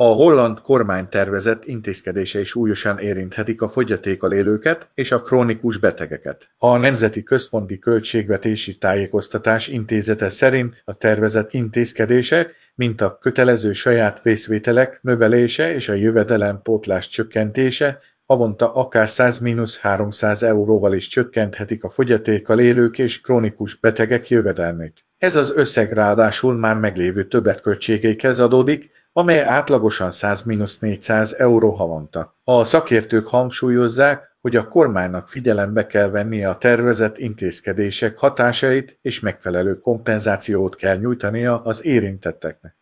A holland kormány tervezett intézkedései súlyosan érinthetik a fogyatékkal élőket és a krónikus betegeket. A Nemzeti Központi Költségvetési Tájékoztatás Intézete szerint a tervezett intézkedések, mint a kötelező saját részvételek növelése és a jövedelempótlás csökkentése, havonta akár 100–300 euróval is csökkenthetik a fogyatékkal élők és krónikus betegek jövedelmét. Ez az összeg ráadásul már meglévő többletköltségeikhez adódik, amely átlagosan 100–400 euró havonta. A szakértők hangsúlyozzák, hogy a kormánynak figyelembe kell vennie a tervezett intézkedések hatásait és megfelelő kompenzációt kell nyújtania az érintetteknek.